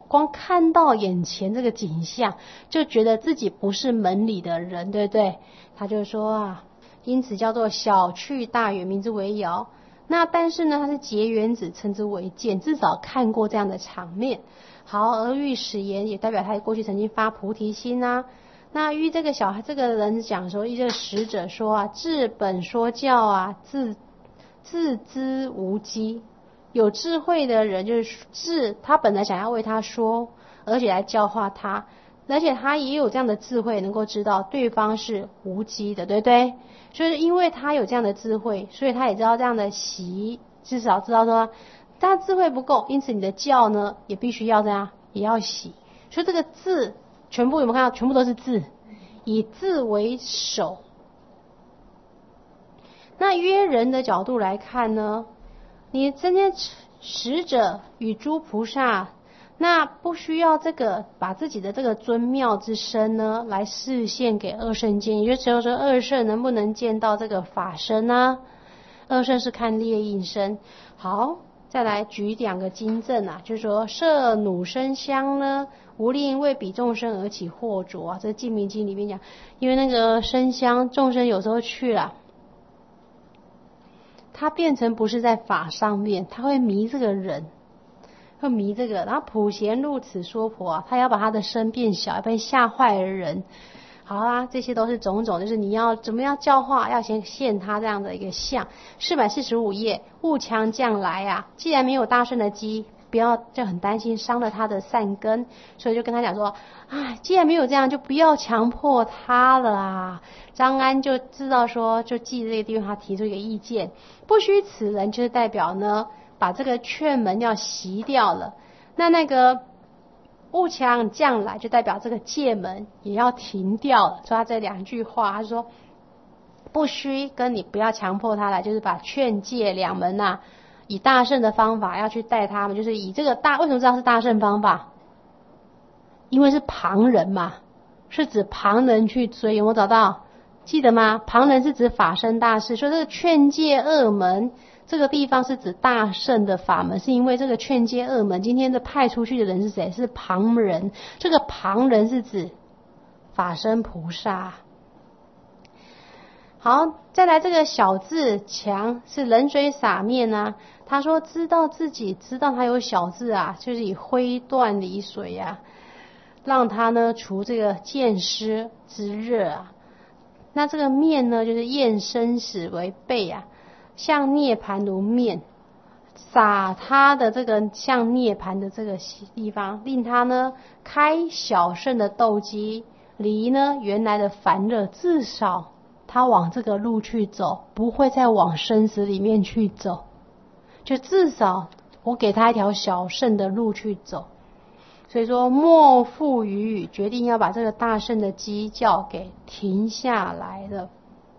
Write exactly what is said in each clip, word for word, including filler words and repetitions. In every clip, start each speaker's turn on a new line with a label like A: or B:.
A: 光看到眼前这个景象，就觉得自己不是门里的人，对不对？他就说啊，因此叫做小趣大圆，名之为谣。那但是呢，他是结缘子，称之为见，至少看过这样的场面。好，而欲使言，也代表他过去曾经发菩提心啊。那与这个小孩这个人讲说，与这个使者说啊，治本说教啊，自自知无机。有智慧的人就是智，他本来想要为他说，而且来教化他，而且他也有这样的智慧，能够知道对方是无机的，对不对？就是因为他有这样的智慧，所以他也知道这样的习，至少知道说他智慧不够，因此你的教呢也必须要这样，也要习。所以这个字全部有没有看到？全部都是字，以字为首。那约人的角度来看呢，你今天使者与诸菩萨，那不需要这个把自己的这个尊妙之身呢来示现给二圣见，也就是说二圣能不能见到这个法身呢？二圣是看列印身。好，再来举两个经证啊，就是说摄弩生香呢，无令为彼众生而起惑浊啊，这净明经里面讲，因为那个生香众生有时候去了，他变成不是在法上面，他会迷这个人，会迷这个，然后普贤入此说婆啊，他要把他的身变小，要被吓坏的人。好啊，这些都是种种，就是你要怎么样教化，要先现他这样的一个相。四百四十五页，物强将来啊，既然没有大圣的机，不要就很担心伤了他的善根，所以就跟他讲说，啊，既然没有这样，就不要强迫他了啊。张安就知道说，就记这个地方他提出一个意见，不须此人，就是代表呢，把这个劝门要熄掉了。那那个物强将来，就代表这个戒门也要停掉了。所以他这两句话，他说不须跟你不要强迫他来，就是把劝戒两门啊，以大圣的方法要去带他们，就是以这个大，为什么知道是大圣方法？因为是旁人嘛，是指旁人去追，有没有找到？记得吗？旁人是指法身大士，所以这个劝戒二门这个地方是指大圣的法门，是因为这个劝戒二门今天的派出去的人是谁？是旁人，这个旁人是指法身菩萨。好，再来这个小字强是冷水洒面啊，他说知道自己知道他有小字啊，就是以灰断离水啊，让他呢除这个见湿之热啊。那这个面呢，就是验生死为背啊，像涅盘如面，洒他的这个像涅盘的这个地方，令他呢开小圣的斗机，离呢原来的烦热，至少他往这个路去走，不会再往生死里面去走，就至少我给他一条小圣的路去走。所以说莫复于语，决定要把这个大圣的鸡叫给停下来了。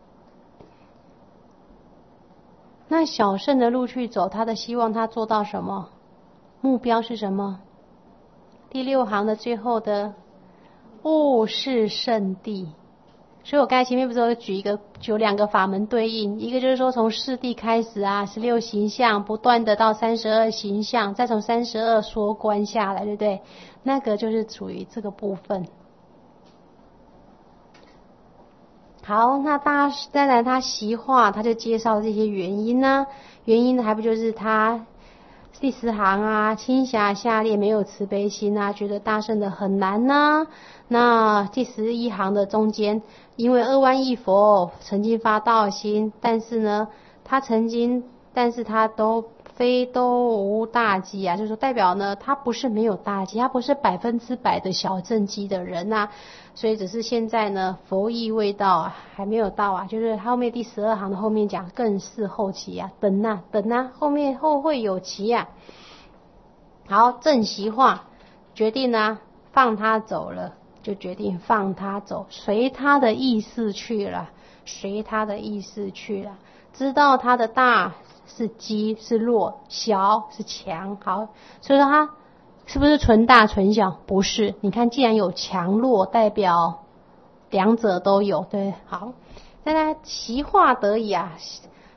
A: 那小圣的路去走，他的希望他做到什么？目标是什么？第六行的最后的物是圣地。所以我刚才前面不是有举一个举两个法门对应，一个就是说从四谛开始啊，十六形象不断的到三十二形象，再从三十二缩观下来，对不对？那个就是属于这个部分。好，那大再来他习化，他就介绍这些原因啊，原因还不就是他第十行啊，轻侠下列没有慈悲心啊，觉得大圣的很难呐、啊。那第十一行的中间，因为二万亿佛曾经发道心，但是呢，他曾经，但是他都非都无大机啊，就是说代表呢，他不是没有大机，他不是百分之百的小正机的人啊，所以只是现在呢，佛意未到啊，还没有到啊，就是后面第十二行的后面讲更是后期啊，等啊等啊，后面后会有期啊。好，正习化决定啊，放他走了。就决定放他走，随他的意思去了，随他的意思去了。知道他的大是机是弱，小是强。好，所以说他是不是纯大纯小？不是。你看，既然有强弱，代表两者都有，对。好，再来习化得已啊，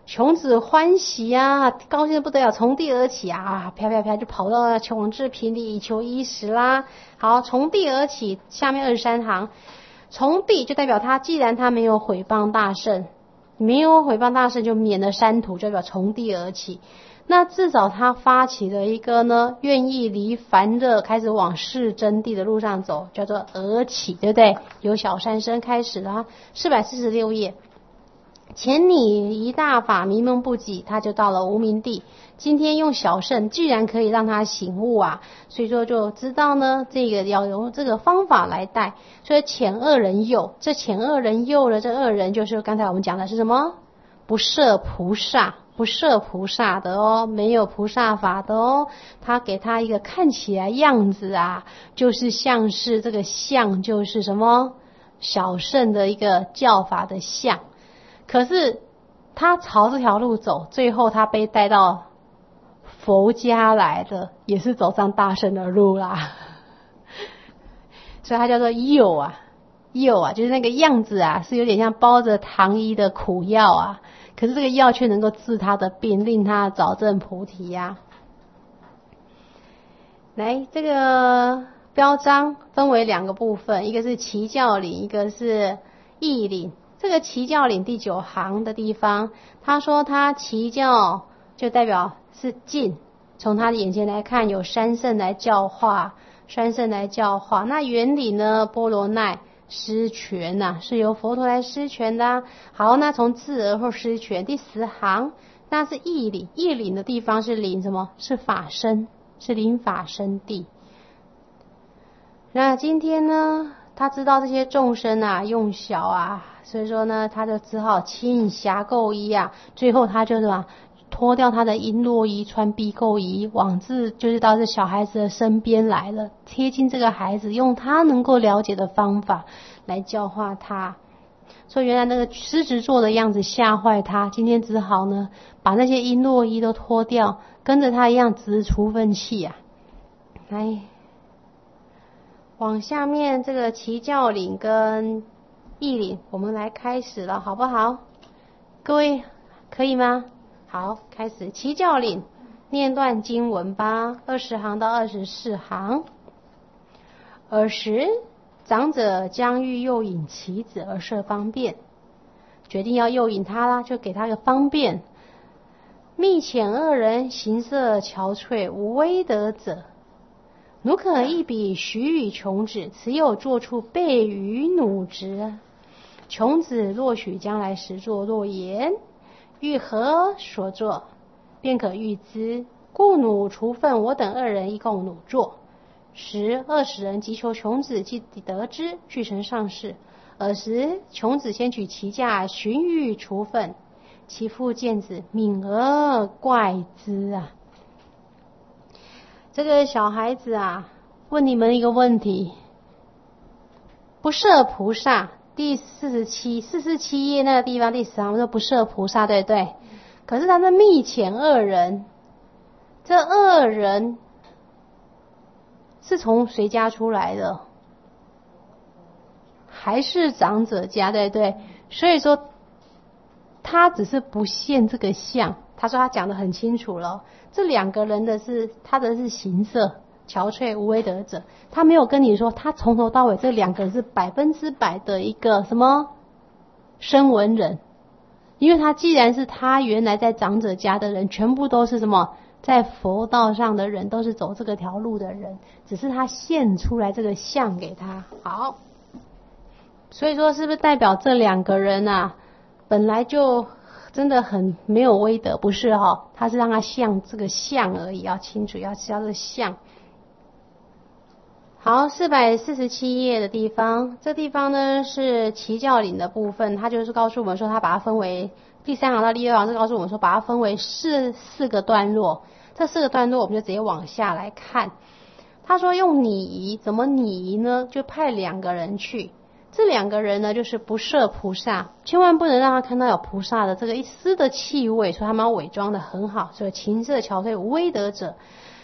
A: 穷子欢喜啊，高兴得不得了，从地而起啊，飘飘飘就跑到穷至平地以求衣食啦。好，从地而起，下面二十三行，从地就代表他既然他没有毁谤大圣，没有毁谤大圣就免了山途，就代表从地而起。那至少他发起了一个呢，愿意离烦热开始往世真谛的路上走，叫做而起，对不对？由小山僧开始啦，四百四十六页。前你一大法迷蒙不己，他就到了无明地。今天用小圣居然可以让他醒悟啊，所以说就知道呢，这个要用这个方法来带。所以遣恶人诱，这遣恶人诱的这恶人就是刚才我们讲的是什么？不摄菩萨，不摄菩萨的哦，没有菩萨法的哦。他给他一个看起来样子啊，就是像是这个像就是什么小圣的一个教法的像。可是他朝这条路走，最后他被带到佛家来的，也是走上大圣的路啦。所以他叫做诱啊，诱啊，就是那个样子啊，是有点像包着糖衣的苦药啊。可是这个药却能够治他的病，令他早证菩提呀、啊。来，这个标章分为两个部分，一个是齐教领，一个是义领。这个齐教领第九行的地方，他说他齐教就代表是近，从他的眼前来看，有三圣来教化，三圣来教化。那原理呢，波罗奈施权呐、啊，是由佛陀来施权的、啊。好，那从自而后施权，第十行那是义领，义领的地方是领什么？是法身，是领法身地。那今天呢，他知道这些众生啊用小啊，所以说呢，他就只好轻霞垢衣啊。最后他就什么，脱掉他的璎珞衣，穿碧垢衣，往至就是到这小孩子的身边来了，贴近这个孩子，用他能够了解的方法来教化他。所以原来那个狮子座的样子吓坏他，今天只好呢把那些璎珞衣都脱掉，跟着他一样直出粪气啊。来。往下面这个齐教领跟义领，我们来开始了，好不好？各位可以吗？好，开始。齐教领念段经文吧，二十行到二十四行。尔时长者将欲诱引其子而设方便，决定要诱引他啦，就给他个方便。密遣恶人形色憔悴无威德者，奴可一笔许与穷子，此有做处备于弩之。穷子若许将来实作，若言欲何所作，便可预知。故弩除分我等二人一共弩作。时二十人急求穷子，既得知，俱成上士。尔时穷子先取其驾，寻欲除分。其父见子，敏而怪之啊。这个小孩子啊，问你们一个问题：不摄菩萨，第四十七四十七页那个地方第十行说不摄菩萨，对不对？可是他的密遣恶人，这恶人是从谁家出来的？还是长者家，对不对？所以说他只是不现这个相。他说他讲得很清楚了，这两个人的是他的是形色憔悴无威德者，他没有跟你说他从头到尾这两个人是百分之百的一个什么声闻人，因为他既然是他原来在长者家的人，全部都是什么在佛道上的人，都是走这个条路的人，只是他现出来这个相给他。好，所以说是不是代表这两个人啊本来就真的很没有威德？不是哈、哦，他是让他像这个像而已，要清楚，要知道这个像。好，四百四十七页的地方，这地方呢是齐教领的部分，他就是告诉我们说，他把它分为第三行到第六行，是告诉我们说，把它分为四四个段落。这四个段落我们就直接往下来看。他说用拟仪，怎么拟仪呢？就派两个人去。这两个人呢，就是不摄菩萨，千万不能让他看到有菩萨的这个一丝的气味，所以他们要伪装的很好，所以情色憔悴无威德者。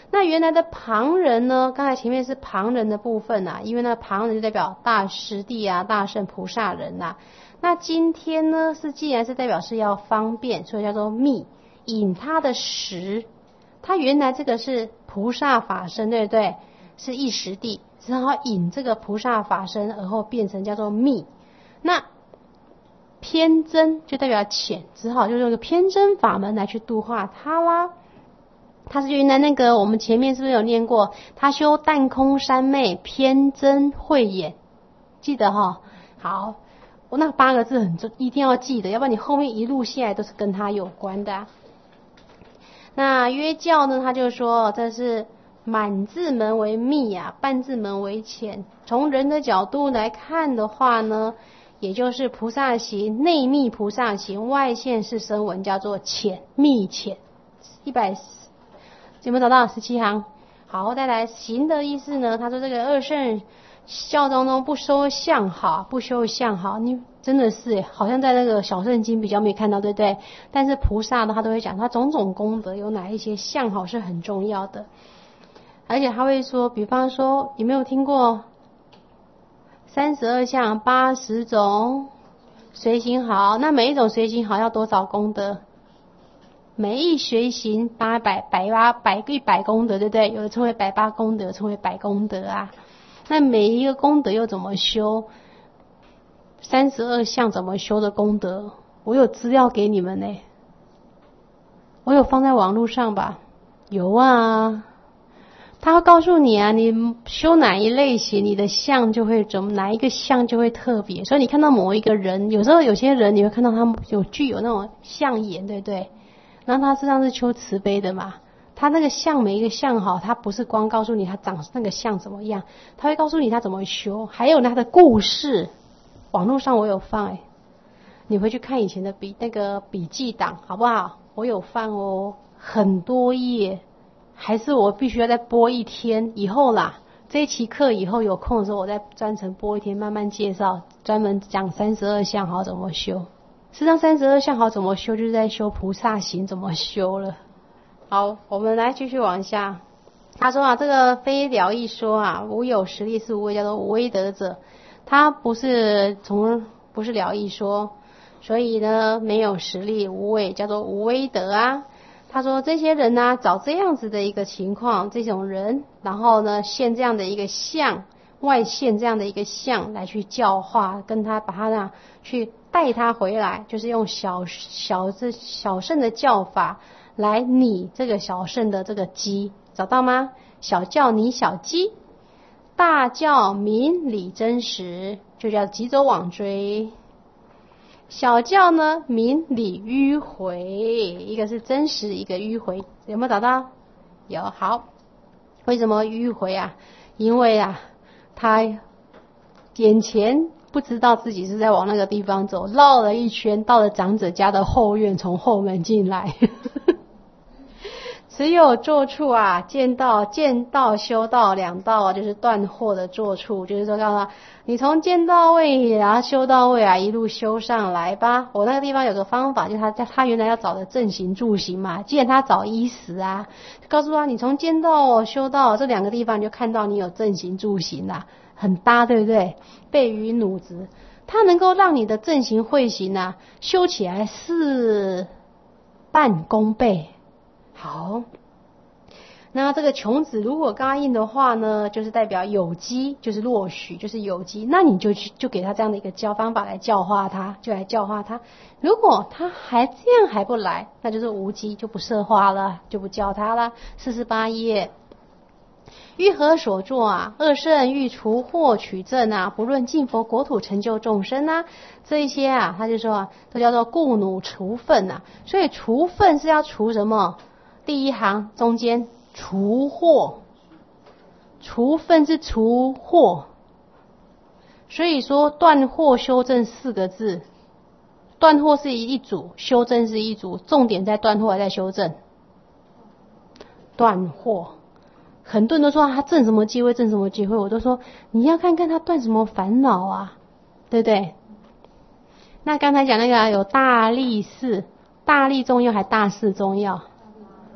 A: 那原来的旁人呢，刚才前面是旁人的部分啊，因为那旁人就代表大师弟啊、大圣菩萨人啊。那今天呢，是既然是代表是要方便，所以叫做密，引他的识。他原来这个是菩萨法身，对不对？是一时地，然后引这个菩萨法身，而后变成叫做密。那偏真就代表浅，只好就用一个偏真法门来去度化他啦。他是原来那个我们前面是不是有念过？他修淡空三昧偏真慧眼，记得哈？好，我那八个字很重，一定要记得，要不然你后面一路下来都是跟他有关的啊。那约教呢，他就说这是满字门为密啊，半字门为浅。从人的角度来看的话呢，也就是菩萨行内密菩萨行，外现是声闻，叫做浅密浅。一百有没有找到十七行？好，再来行的意思呢？他说这个二圣教当中不收相好，不修相好，你真的是好像在那个小圣经比较没看到，对不对？但是菩萨呢，他都会讲他种种功德有哪一些相好是很重要的，而且他会说，比方说有没有听过三十二相八十种随行好？那每一种随行好要多少功德？每一随行八百百八百一百功德，对不对？有的称为百八功德，称为百功德啊。那每一个功德又怎么修？三十二相怎么修的功德？我有资料给你们呢，我有放在网络上吧？有啊，他会告诉你啊，你修哪一类型，你的相就会怎么，哪一个相就会特别。所以你看到某一个人，有时候有些人你会看到他有具有那种相眼，对不对？然后他实际上是修慈悲的嘛，他那个相每一个相好，他不是光告诉你他长那个相怎么样，他会告诉你他怎么修，还有他的故事，网络上我有放哎，你回去看以前的笔那个笔记档好不好？我有放哦，很多页，还是我必须要再播一天以后啦。这一期课以后有空的时候，我再专程播一天，慢慢介绍，专门讲三十二相好怎么修。实际上三十二相好怎么修，就是在修菩萨行怎么修了。好，我们来继续往下。他说啊，这个非了义说啊，无有实力是无为，叫做无为德者。他不是从不是了义说，所以呢没有实力无为，叫做无为德啊。他说这些人呢、啊，找这样子的一个情况，这种人，然后呢现这样的一个相，外现这样的一个相来去教化，跟他把他呢去带他回来，就是用小小这小圣的教法来拟这个小圣的这个机，找到吗？小教拟小机，大教明理真实，就叫急走往追。小教呢明理迂回，一个是真实，一个迂回，有没有找到？有。好，为什么迂回啊？因为啊他眼前不知道自己是在往那个地方走，绕了一圈到了长者家的后院，从后门进来只有坐处啊，见道见道修道两道啊，就是断惑的坐处，就是说告诉他你从见道位然后修道位啊一路修上来吧。我那个地方有个方法，就是他他原来要找的正行住行嘛，既然他找衣食啊，就告诉他你从见道修道这两个地方，你就看到你有正行住行啦，很搭，对不对？背与弩子，它能够让你的正行慧行啊修起来事半功倍。好，那这个穷子如果刚印的话呢，就是代表有机，就是若许，就是有机，那你就去就给他这样的一个教方法来教化他，就来教化他。如果他还这样还不来，那就是无机，就不摄化了，就不教他了。四十八页。欲何所作啊？二圣欲除祸取正啊，不论净佛国土成就众生啊，这一些啊，他就说啊，都叫做故努除粪啊。所以除粪是要除什么？第一行中间除祸，除粪是除祸。所以说断惑修正四个字，断惑是一组，修正是一组，重点在断惑还在修正？断惑。很多人都说他证什么机会证什么机会，我都说你要看看他断什么烦恼啊，对不对？那刚才讲那个、啊、有大利士，大利重要还大士重要？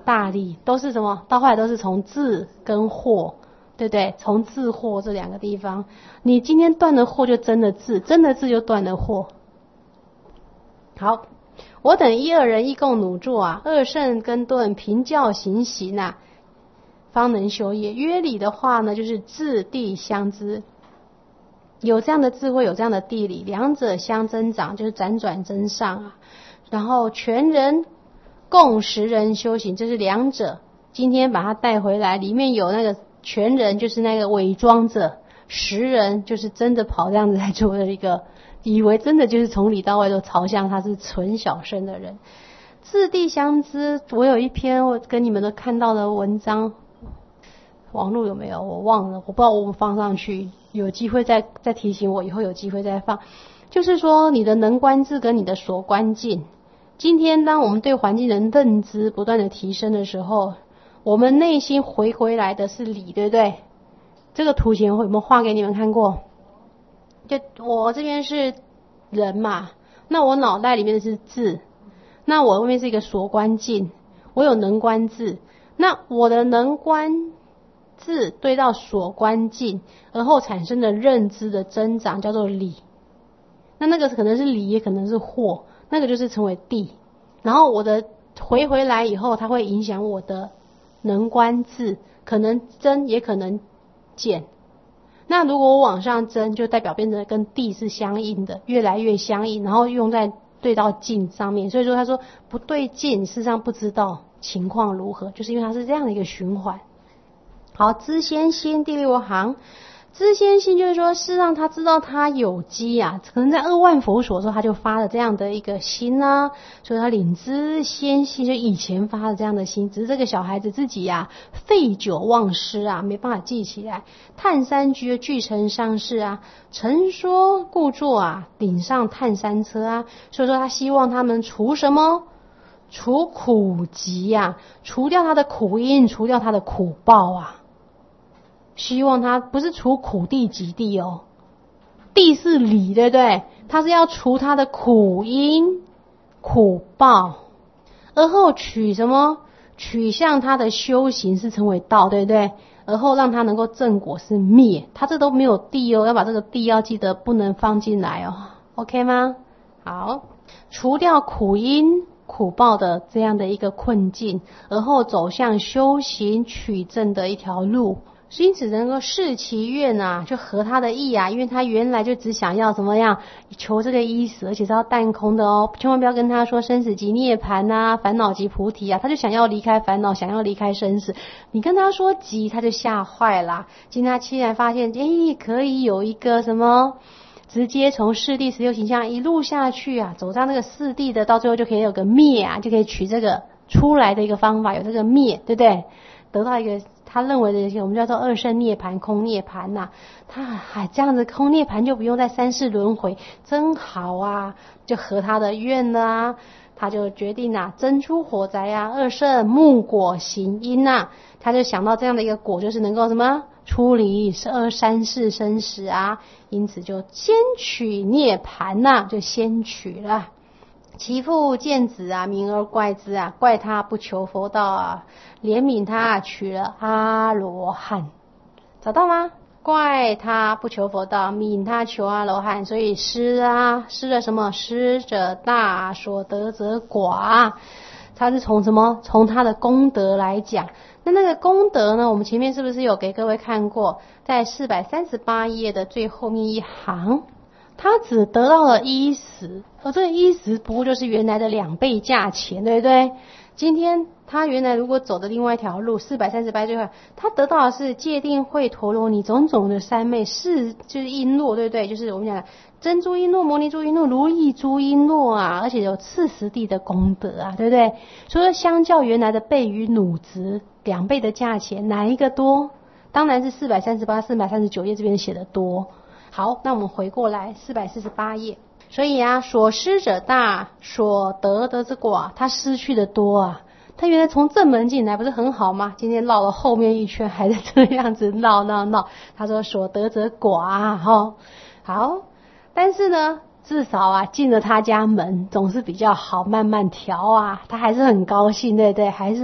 A: 大利，都是什么？到后来都是从智跟惑，对不对？从智惑这两个地方，你今天断了惑，就真的智，真的智就断了惑。好，我等一二人亦共努作啊，二圣根顿，平教行行啊，方能修业。约理的话呢，就是智地相知，有这样的智慧，有这样的地理，两者相增长，就是辗转增上啊。然后全人共十人修行，这是两者。今天把它带回来，里面有那个全人，就是那个伪装者；十人就是真的跑这样子来做的一个，以为真的就是从里到外都朝向他是纯小圣的人。智地相知，我有一篇我跟你们都看到的文章，网络有没有我忘了，我不知道我们放上去，有机会再再提醒我，以后有机会再放。就是说你的能观智跟你的所观境，今天当我们对环境的认知不断的提升的时候，我们内心回回来的是理，对不对？这个图形有没有画给你们看过？就我这边是人嘛，那我脑袋里面的是智，那我外面是一个所观境，我有能观智，那我的能观智对到所观境，而后产生的认知的增长叫做理。那那个可能是理，也可能是惑，那个就是成为地。然后我的回回来以后，它会影响我的能观智，可能增也可能减。那如果我往上增，就代表变成跟地是相应的，越来越相应，然后用在对到境上面。所以说他说不对境，事实上不知道情况如何，就是因为它是这样的一个循环。好，知先心第六行，知先心就是说，事实上他知道他有机啊，可能在二万佛所的时候他就发了这样的一个心啊，所以他领知先心，就以前发的这样的心，只是这个小孩子自己啊废久忘失啊，没办法记起来。探三居俱成上士啊，陈说故作啊，顶上探三车啊，所以说他希望他们除什么？除苦集啊，除掉他的苦因，除掉他的苦报啊。希望他不是除苦地及地哦，地是理，对不对？他是要除他的苦因苦报，而后取什么？取向他的修行是成为道，对不对？而后让他能够正果是灭，他这都没有地哦，要把这个地要记得不能放进来哦 ，OK 吗？好，除掉苦因苦报的这样的一个困境，而后走向修行取正的一条路。因此能够视其愿啊，就合他的意啊，因为他原来就只想要怎么样求这个衣食，而且是要淡空的哦，千万不要跟他说生死即涅槃啊，烦恼即菩提啊，他就想要离开烦恼，想要离开生死。你跟他说即，他就吓坏啦。今天他竟然发现，诶，可以有一个什么，直接从四谛十六行相一路下去啊，走上那个四谛的，到最后就可以有个灭啊，就可以取这个出来的一个方法，有这个灭，对不对？得到一个他认为的一些我们叫做二圣涅槃、空涅槃呐、啊，他还这样子空涅槃就不用在三世轮回，真好啊，就合他的愿了啊。他就决定啊，真出火灾啊，二圣木果行因啊，他就想到这样的一个果，就是能够什么出离二三世生死啊，因此就先取涅槃呐、啊，就先取了。其父见子啊，明而怪之啊，怪他不求佛道啊，怜悯他啊，取了阿罗汉，找到吗？怪他不求佛道，悯他求阿罗汉，所以施啊，施了什么？施者大，所得者寡。他是从什么？从他的功德来讲。那那个功德呢？我们前面是不是有给各位看过？在四百三十八页的最后面一行。他只得到了衣食，而这个衣食不过就是原来的两倍价钱，对不对？今天他原来如果走的另外一条路，四百三十八最后，他得到的是戒定慧陀罗尼种种的三昧，是就是璎珞，对不对？就是我们讲的珍珠璎珞、摩尼珠璎珞、如意珠璎珞啊，而且有次十地的功德啊，对不对？所以相较原来的倍与努值两倍的价钱，哪一个多？当然是四百三十八、四百三十九页这边写的多。好，那我们回过来四百四十八页。所以啊，所失者大，所得的之寡，他失去的多啊。他原来从正门进来不是很好吗？今天绕了后面一圈，还是这样子闹闹闹。他说所得者寡，哈，好。但是呢，至少啊进了他家门总是比较好，慢慢调啊，他还是很高兴，对不对？还是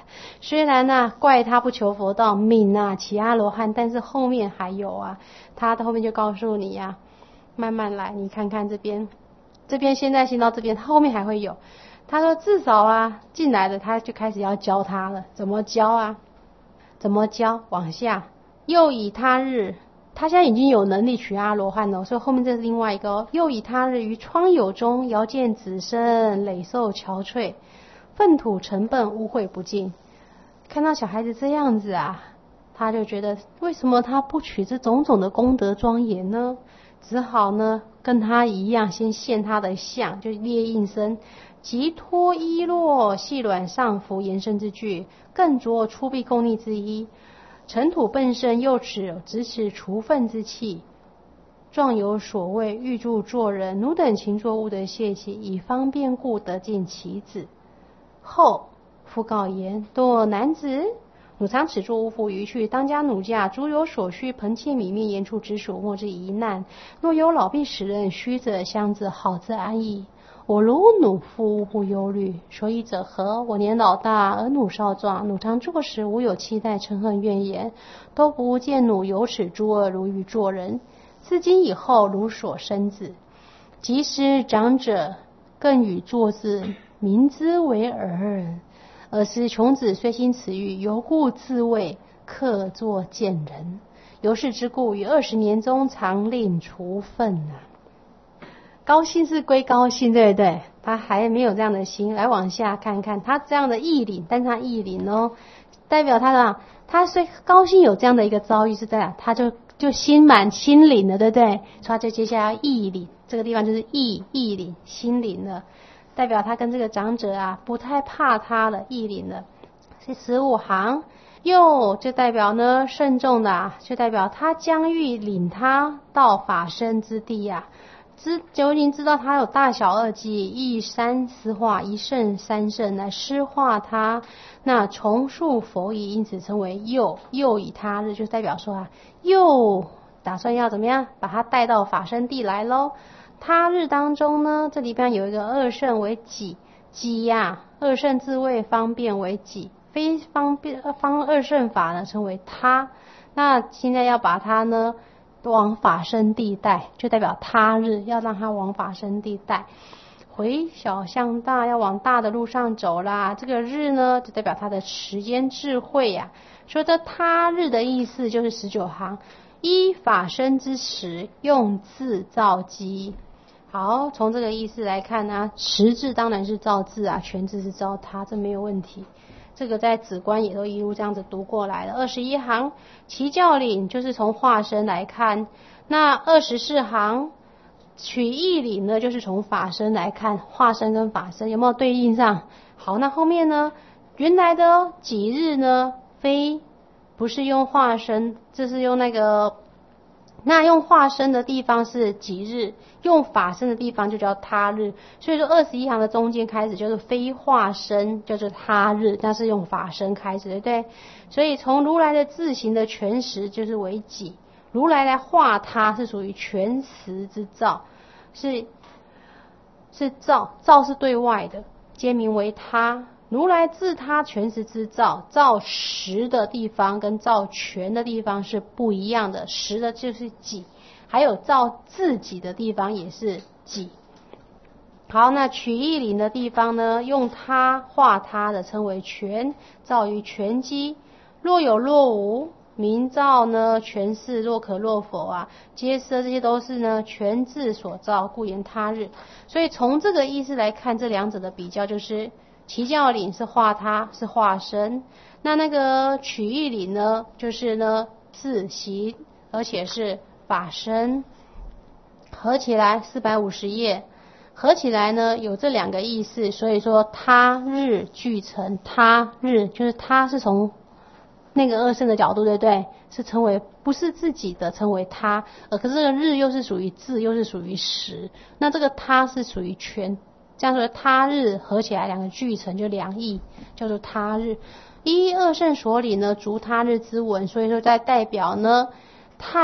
A: 虽然呢、啊、怪他不求佛道，泯啊起阿罗汉，但是后面还有啊，他的后面就告诉你呀、啊，慢慢来，你看看这边，这边现在先到这边，他后面还会有。他说至少啊进来的他就开始要教他了，怎么教啊？怎么教？往下，又以他日。他现在已经有能力取阿罗汉了，所以后面这是另外一个哦。又以他日于窗牖中，遥见子身，累受憔悴，粪土成笨，污秽不净。看到小孩子这样子啊，他就觉得为什么他不取这种种的功德庄严呢？只好呢跟他一样，先现他的相，就列印身，即脱衣落，细软上服，延伸之具，更着出必共逆之衣。尘土奔身，右齿直持除粪之气，状有所谓欲助作人，奴等勤作，勿得泄气，以方便故得尽其子。后复告言：多男子，汝常此作勿复于去，当家弩驾，诸有所需，盆器米面言处之属，莫之疑难。若有老病使人，虚者相子，好自安逸。我如弩父，勿不忧虑。所以者何？我年老大，而弩少壮，弩常作时，无有期待，嗔恨怨言，都不见弩有此诸恶，如于做人。自今以后，如所生子，即使长者，更与作之，明之为儿。尔时穷子虽心此欲，犹故自谓克作贱人。由是之故，于二十年中，常令除粪啊。高兴是归高兴，对不对？他还没有这样的心。来往下看看，他这样的义领，但是他义领哦，代表他的，他虽高兴有这样的一个遭遇，是在他就就心满心领了，对不对？所以他就接下来义领，这个地方就是义义领，心领了，代表他跟这个长者啊不太怕他了，义领了。是十五行，又就代表呢慎重的、啊，就代表他将欲领他到法身之地呀、啊。知就已经知道他有大小二机，一三思化，一圣三圣来施化他，那重述佛义，因此称为又又以他日，就代表说啊，又打算要怎么样把他带到法身地来咯。他日当中呢，这里边有一个二圣为己，己呀、啊，二圣自谓方便为己，非方便方二圣法呢称为他。那现在要把他呢往法身地带，就代表他日要让他往法身地带，回小向大，要往大的路上走啦。这个日呢，就代表他的时间智慧呀、啊。说这他日的意思就是十九行，依法身之时，用字造机。好，从这个意思来看呢、啊，实字当然是造字啊，全字是造他，这没有问题。这个在子观也都一路这样子读过来了。二十一行其教领就是从化身来看，那二十四行取义领呢，就是从法身来看，化身跟法身有没有对应上？好，那后面呢，原来的己日呢，非不是用化身，这是用那个，那用化身的地方是己日，用法身的地方就叫他日。所以说二十一行的中间开始就是非化身，就是他日，那是用法身开始，对不对？所以从如来的自行的全实就是为己，如来来化他是属于全实之造，是是造，造是对外的，皆名为他。如来自他全实之造，造实的地方跟造全的地方是不一样的，实的就是己，还有造自己的地方也是己。好，那取义领的地方呢，用他化他的称为全，造于全机。若有若无，名造呢全是，若可若否啊，皆是这些都是呢全字所造，故言他日。所以从这个意思来看，这两者的比较就是其教领是化他，是化身，那那个取义领呢，就是呢自行，而且是法身。合起来四百五十页，合起来呢有这两个意思，所以说他日俱成，他日就是他是从那个二圣的角度，对不对？是称为不是自己的，称为他，呃，可是这个日又是属于字，又是属于实，那这个他是属于全。这样说他日合起来两个俱成就两义，叫做他日。依二圣所领呢，逐他日之文，所以说在代表呢叹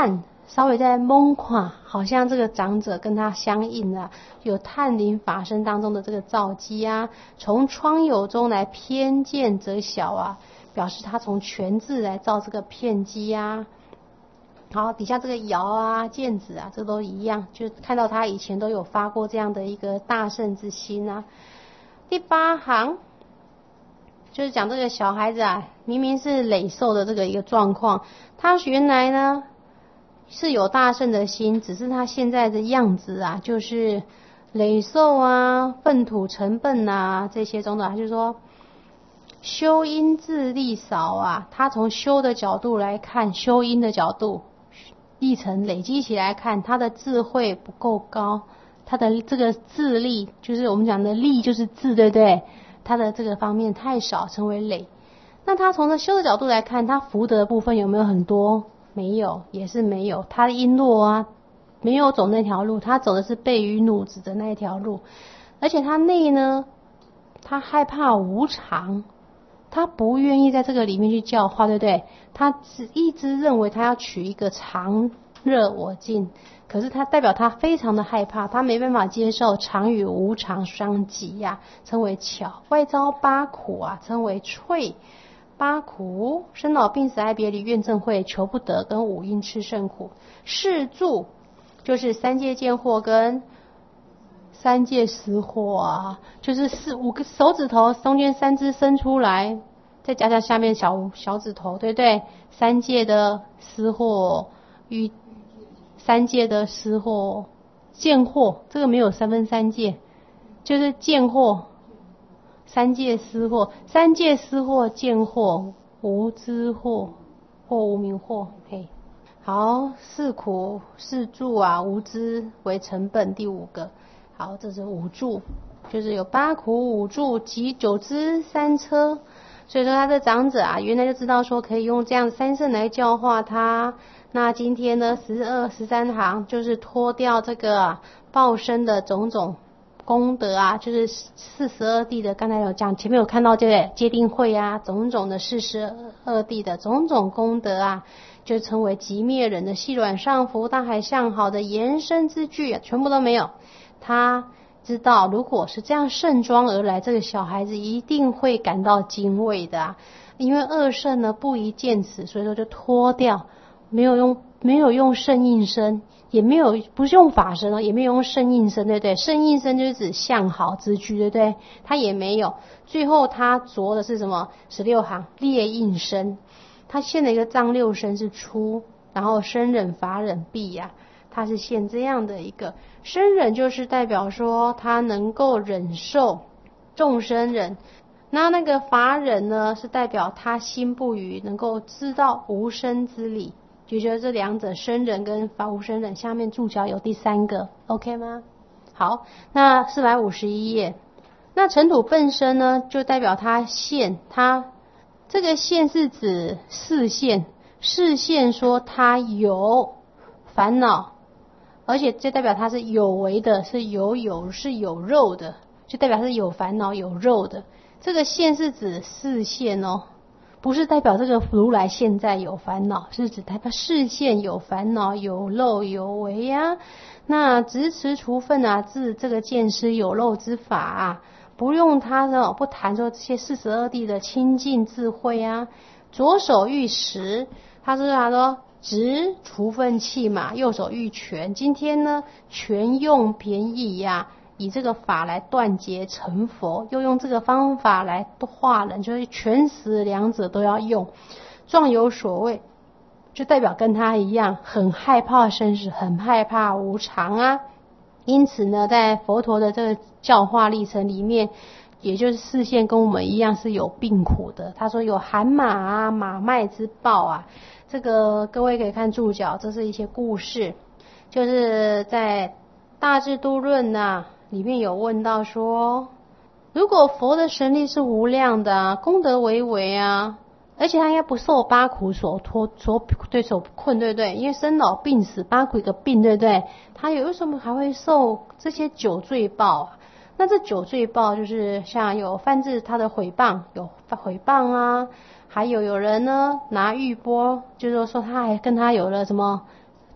A: 稍微在懵垮，好像这个长者跟他相应啊，有探灵法身当中的这个造机啊，从窗有中来偏见则小啊，表示他从全智来造这个片机啊。好，底下这个爻啊、见子啊，这都一样，就看到他以前都有发过这样的一个大圣之心啊。第八行就是讲这个小孩子啊，明明是累寿的这个一个状况，他原来呢是有大圣的心，只是他现在的样子啊，就是累寿啊、粪土成笨啊这些种种，就是说修因智力少啊。他从修的角度来看，修因的角度，历程累积起来看，他的智慧不够高，他的这个智力，就是我们讲的力就是智，对不对？他的这个方面太少，成为累。那他从这修的角度来看，他福德的部分有没有很多？没有，也是没有。他的璎珞啊，没有走那条路，他走的是背与弩子的那一条路。而且他内呢，他害怕无常，他不愿意在这个里面去教化，对不对？他只一直认为他要取一个常乐我净，可是他代表他非常的害怕，他没办法接受常与无常相济呀、啊，称为巧。外遭八苦啊，称为脆。八苦：生老病死爱别离怨憎会求不得跟五阴炽盛苦。世柱就是三界见惑跟三界实惑啊，就是四五个手指头中间三只伸出来，再加上下面小小指头，对不对？三界的实惑与三界的实惑见惑，这个没有三分三界，就是见惑。三界失惑，三界失惑见惑，无知惑或无明惑。嘿，好，四苦四助啊，无知为成本。第五个，好，这是五助，就是有八苦五助及九支三车。所以说他的长者啊，原来就知道说可以用这样三圣来教化他。那今天呢，十二十三行就是脱掉这个报身的种种功德啊，就是四十二地的，刚才有讲，前面有看到这个戒定慧啊，种种的四十二地的种种功德啊，就称为极灭人的细软上浮大海向好的延伸之句、啊，全部都没有。他知道如果是这样盛装而来，这个小孩子一定会感到敬畏的、啊、因为二圣呢不宜见此，所以说就脱掉，没有用没有用圣应身，也没有不是用法身哦，也没有用圣应身，对不对？圣应身就是指相好之句，对不对？他也没有。最后他着的是什么？十六行列应身，他现的一个藏六身是出，然后生忍法忍避呀、啊，他是现这样的一个生忍，就是代表说他能够忍受众生忍。那那个法忍呢，是代表他心不渝，能够知道无生之理。就觉得这两者生忍跟法无生忍，下面注脚有第三个 OK 吗？好，那四百五十一页，那尘土本身呢，就代表他现，他这个现是指视线，视线说他有烦恼，而且这代表他是有为的，是有有是有肉的，就代表是有烦恼有肉的。这个现是指视线哦，不是代表这个如来现在有烦恼，是指代表视线有烦恼有漏有为呀、啊。那执持除分啊，治这个见思有漏之法啊，不用他的不谈说这些四十二地的清净智慧啊。左手玉石，他说他说执除分器嘛，右手玉拳。今天呢，拳用便宜呀、啊。以这个法来断结成佛，又用这个方法来化人，就是全时两者都要用。状有所谓，就代表跟他一样，很害怕生死，很害怕无常啊。因此呢，在佛陀的这个教化历程里面，也就是视线跟我们一样是有病苦的。他说有寒马啊，马麦之报啊。这个各位可以看注脚，这是一些故事，就是在大智度论啊里面有问到说，如果佛的神力是无量的、啊，功德为为啊，而且他应该不受八苦所拖所对所困，对不对？因为生老病死八苦一个病，对不对？他有为什么还会受这些九罪报啊？那这九罪报就是像有犯至他的毁谤，有毁谤啊，还有有人呢拿玉钵，就是说他还跟他有了什么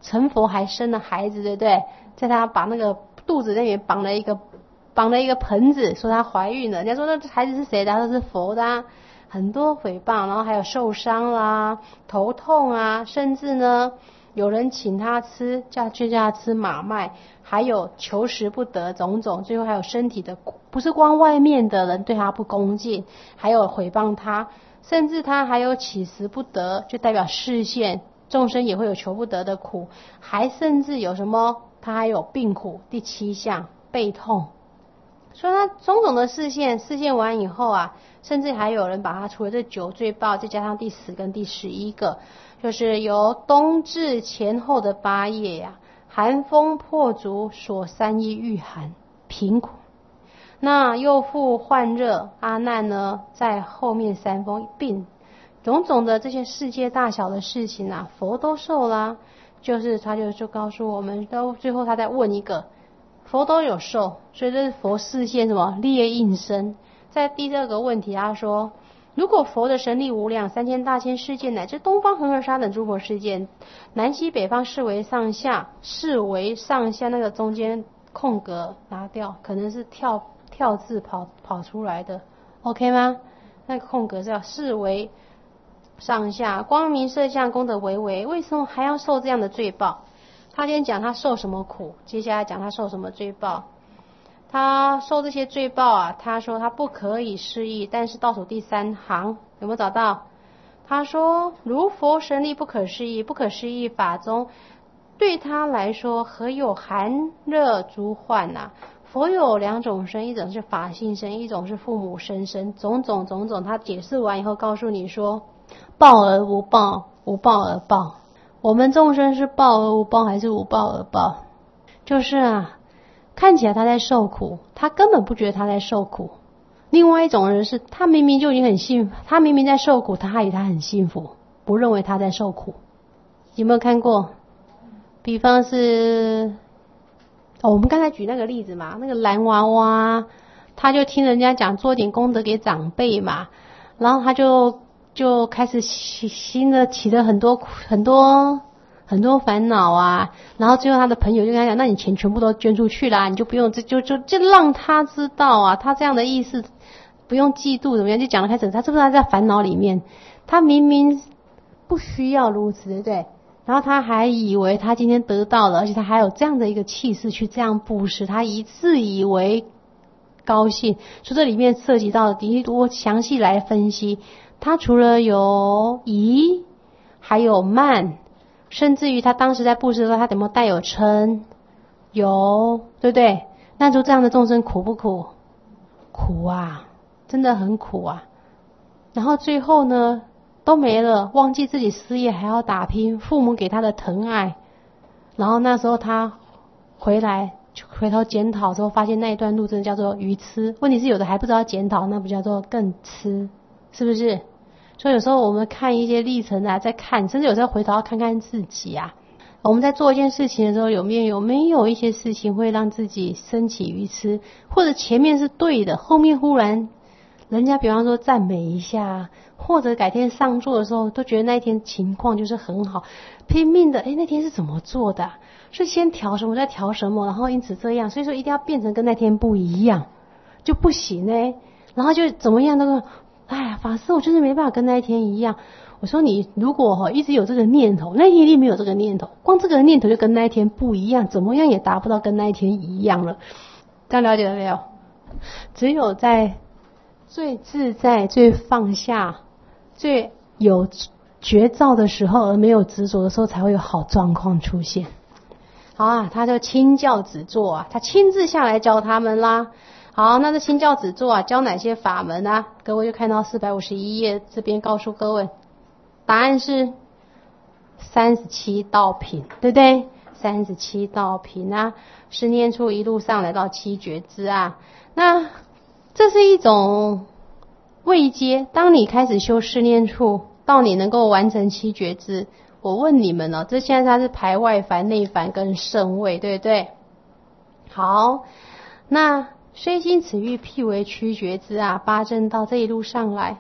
A: 成佛还生了孩子，对不对？在他把那个肚子那边绑了一个绑了一个盆子，说她怀孕了，人家说那孩子是谁的？他说是佛的啊。很多诽谤，然后还有受伤啦、头痛啊，甚至呢有人请他吃，叫去叫他吃马麦，还有求食不得种种，最后还有身体的，不是光外面的人对他不恭敬，还有诽谤他，甚至他还有起食不得，就代表视线众生也会有求不得的苦，还甚至有什么，他还有病苦，第七项背痛。所以他种种的视线，视线完以后啊，甚至还有人把他除了这九罪报，再加上第十跟第十一个，就是由冬至前后的八夜呀、啊，寒风破竹，所三衣御寒，贫苦。那又复患热，阿难呢在后面三风病，种种的这些世界大小的事情啊，佛都受啦。就是他就就告诉我们，都最后他再问一个。佛都有受，所以这是佛示现什么列应身。在第二个问题，他说，如果佛的神力无量，三千大千世界乃至东方恒河沙等诸佛世界，南西北方视为上下，视为上下那个中间空格拿掉，可能是跳跳字跑跑出来的 ，OK 吗？那个空格是要视为上下，光明色相功德为为，为什么还要受这样的罪报？他今天讲他受什么苦，接下来讲他受什么罪报。他受这些罪报啊，他说他不可以示意，但是倒数第三行有没有找到？他说如佛神力不可思议，不可思议法中，对他来说何有寒热诸患啊？佛有两种身，一种是法性身，一种是父母身身，种种种种。他解释完以后告诉你说，报而无报，无报而报。我们众生是报而无报还是无报而报？就是啊，看起来他在受苦，他根本不觉得他在受苦。另外一种人是，他明明就已经很幸福，他明明在受苦，他还以为他很幸福，不认为他在受苦。有没有看过？比方是，哦，我们刚才举那个例子嘛，那个蓝娃娃，他就听人家讲做点功德给长辈嘛，然后他就就开始起新的起了很多很多很多烦恼啊，然后最后他的朋友就跟他讲，那你钱全部都捐出去啦，你就不用就就就就让他知道啊，他这样的意思不用嫉妒怎么样，就讲了开始，他是不是还在烦恼里面？他明明不需要如此，对不对？然后他还以为他今天得到了，而且他还有这样的一个气势去这样布施，他一自以为高兴。所以这里面涉及到的，我详细来分析，他除了有疑，还有慢，甚至于他当时在布施的时候，他有没有带有嗔？有，对不对？那就这样的众生苦不苦？苦啊，真的很苦啊。然后最后呢？都没了，忘记自己事业还要打拼，父母给他的疼爱，然后那时候他回来回头检讨之后，发现那一段路真的叫做愚痴。问题是有的还不知道检讨，那不叫做更痴，是不是？所以有时候我们看一些历程啊，在看，甚至有时候回头要看看自己啊，我们在做一件事情的时候，有没有有没有一些事情会让自己升起愚痴，或者前面是对的，后面忽然人家比方说赞美一下，或者改天上座的时候都觉得那一天情况就是很好，拼命的诶那天是怎么做的、啊、是先调什么再调什么，然后因此这样，所以说一定要变成跟那天不一样就不行呢，然后就怎么样都说哎呀法师我就是没办法跟那一天一样。我说你如果、哦、一直有这个念头，那天一定没有这个念头，光这个念头就跟那一天不一样，怎么样也达不到跟那一天一样了。这样了解了没有？只有在最自在最放下最有觉照的时候，而没有执着的时候，才会有好状况出现。好啊，他就亲教子座啊，他亲自下来教他们啦。好，那这亲教子座啊，教哪些法门啊？各位就看到四百五十一页这边告诉各位，答案是三十七道品，对不对？三十七道品啊，是念处一路上来到七觉支啊。那这是一种位阶，当你开始修四念处，到你能够完成七觉支，我问你们哦，这现在它是排外凡、内凡跟圣位，对不对？好，那虽心此欲辟为七觉支啊，八正道这一路上来，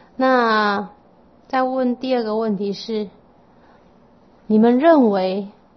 A: 那再问第二个问题是，你们认为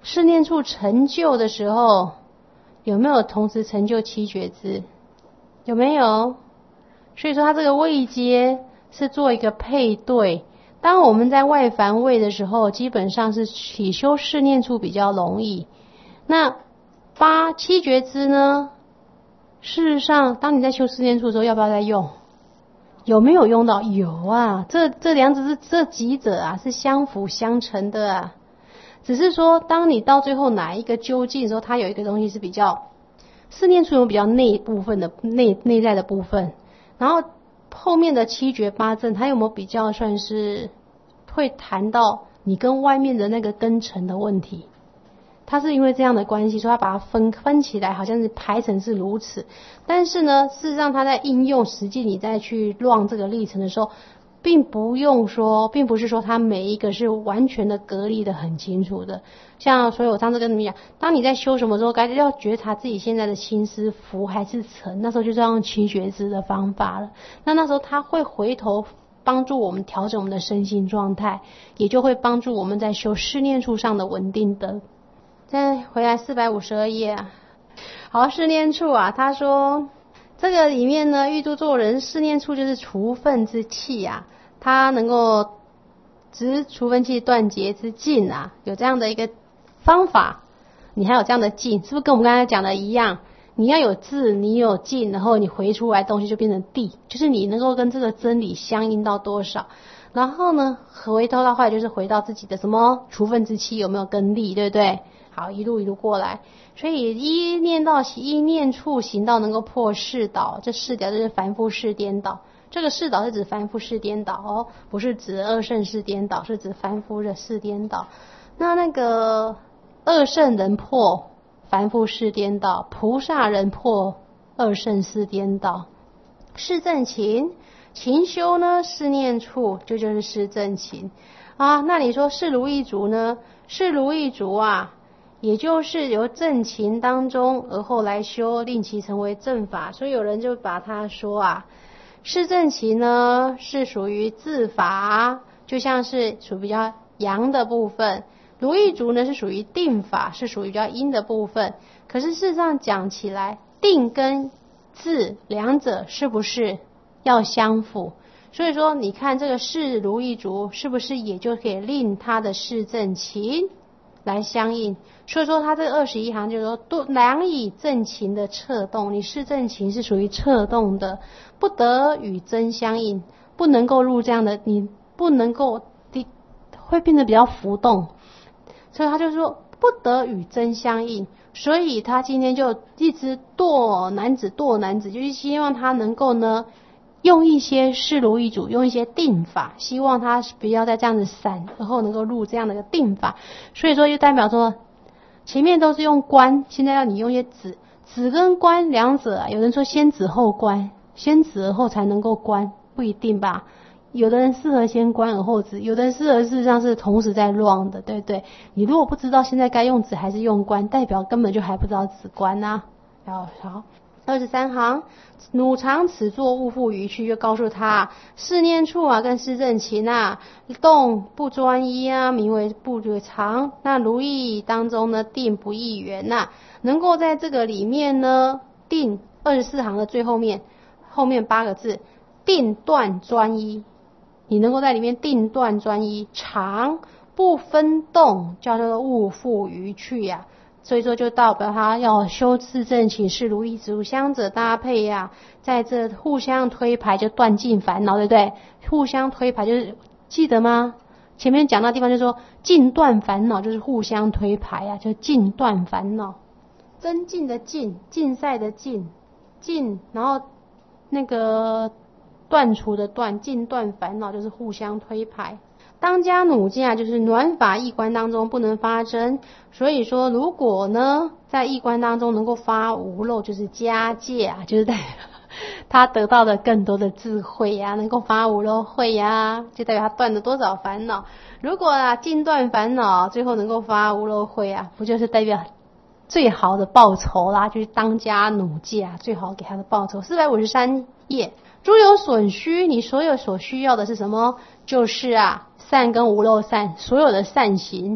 A: 四念处成就的时候，有没有同时成就七觉支？有没有？所以说它这个位阶是做一个配对。当我们在外凡位的时候，基本上是起修四念处比较容易。那八七觉支呢？事实上，当你在修四念处的时候，要不要再用？有没有用到？有啊，这这两者是这几者啊，是相辅相成的啊。只是说，当你到最后哪一个究竟的时候，它有一个东西是比较四念处有比较内部分的内内在的部分，然后后面的七觉八正，它有没有比较算是会谈到你跟外面的那个根尘的问题？它是因为这样的关系，所以它把它分分起来，好像是排成是如此。但是呢，事实上它在应用实际你再去乱这个历程的时候，并不用说，并不是说它每一个是完全的隔离的很清楚的。像所以我上次跟你们讲，当你在修什么时候，该要觉察自己现在的心思浮还是沉，那时候就是要用七觉支的方法了。那那时候它会回头帮助我们调整我们的身心状态，也就会帮助我们在修四念处上的稳定的。再回来四百五十二页啊，好，四念处啊，他说这个里面呢，欲度做人四念处就是除粪之气啊，它能够执除粪气断结之劲啊，有这样的一个方法。你还有这样的劲，是不是跟我们刚才讲的一样？你要有智，你有劲，然后你回出来的东西就变成地，就是你能够跟这个真理相应到多少。然后呢，回头到后来就是回到自己的什么除粪之气有没有跟力，对不对？好，一路一路过来，所以一念到一念处行道能够破四倒，这四倒就是凡夫四颠倒。这个四倒是指凡夫四颠倒哦，不是指二圣四颠倒，是指凡夫的四颠倒。那那个二圣人破凡夫四颠倒，菩萨人破二圣四颠倒。四正勤，勤修呢四念处，就就是四正勤啊。那你说四如意足呢？四如意足啊，也就是由正勤当中而后来修，令其成为正法。所以有人就把它说啊，四正勤呢是属于自法，就像是属于比较阳的部分；如意足呢是属于定法，是属于比较阴的部分。可是事实上讲起来，定跟自两者是不是要相辅？所以说你看这个四如意足是不是也就可以令它的四正勤来相应？所以说他这二十一行就是说，都良以正勤的策动，你四正勤是属于策动的，不得与真相应，不能够入这样的，你不能够会变得比较浮动，所以他就说不得与真相应。所以他今天就一直堕男子堕男子，就是希望他能够呢用一些四如意足，用一些定法，希望他不要再这样子散，然后能够入这样的一个定法。所以说就代表说前面都是用观，现在要你用一些止，止跟观两者啊，有人说先止后观，先止而后才能够观，不一定吧？有的人适合先观而后止，有的人适合事实上是同时在乱的，对不对？你如果不知道现在该用止还是用观，代表根本就还不知道止观啊。好，好，二十三行，汝常此作勿复于去，就告诉他四念处啊跟四正勤啊动不专一啊，名为不常。那如意当中呢，定不异缘呐，能够在这个里面呢，定二十四行的最后面，后面八个字，定断专一，你能够在里面定断专一，常不分动，叫做勿复于去呀、啊。所以说就代表他要修四正勤四如意足，相者搭配呀、啊，在这互相推排就断尽烦恼，对不对？互相推排就是记得吗？前面讲到地方就是说尽断烦恼，就是互相推排啊，就尽断烦恼。增进的进，竞赛的竞，进，然后那个断除的断，尽断烦恼就是互相推排。当家弩架就是暖法一观当中不能发生，所以说如果呢在一观当中能够发无漏，就是家戒啊，就是代表他得到了更多的智慧呀、啊，能够发无漏慧呀、啊，就代表他断了多少烦恼。如果啊尽断烦恼，最后能够发无漏慧啊，不就是代表最好的报酬啦？就是当家弩架最好给他的报酬。四百五十三页，诸有损虚，你所有所需要的是什么？就是啊善跟无漏善，所有的善行